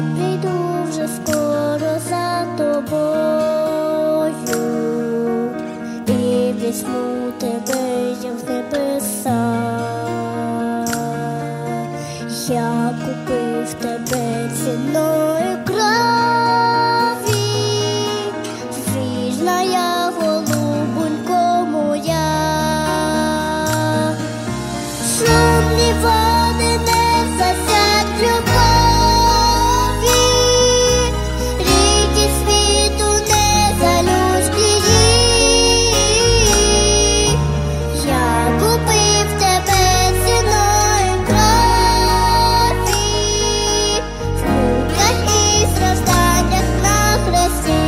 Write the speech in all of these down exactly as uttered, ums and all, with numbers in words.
прийду вже скоро за тобою і візьму тебе я в небеса. Я купив тебе ціною крові, вірна я, голубонько моя. Шумні води не засять любові, ріки світу не залють її. Я купив тебе ціною крові, в муках і стражданнях на хресті.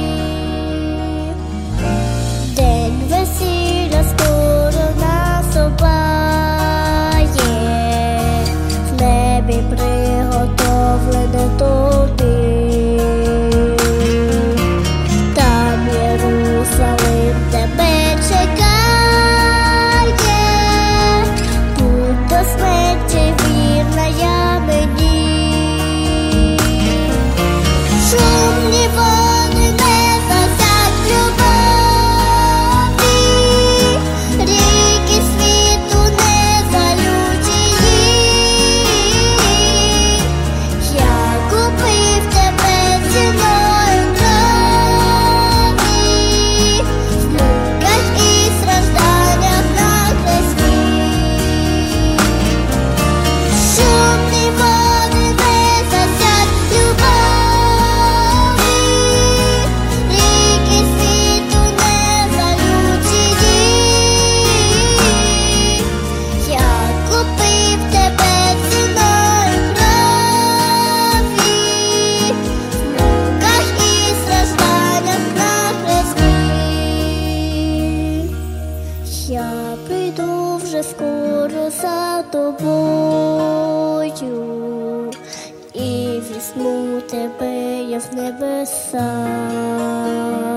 День весілля скоро наступає, в небі приготовлене тобі. Там Єрусалим тебе чекає, будь до смерті вірна я мені. Шумні води не засять любові, ріки світу не залють її. Я купив тебе ціною крові, в муках і стражданнях на хресті. Шумні води не засять любові, ріки світу не залють її. Я купив тебе ціною крові, в муках і стражданнях на хресті. Я прийду вже скоро за тобою і візьму тебе я в небеса.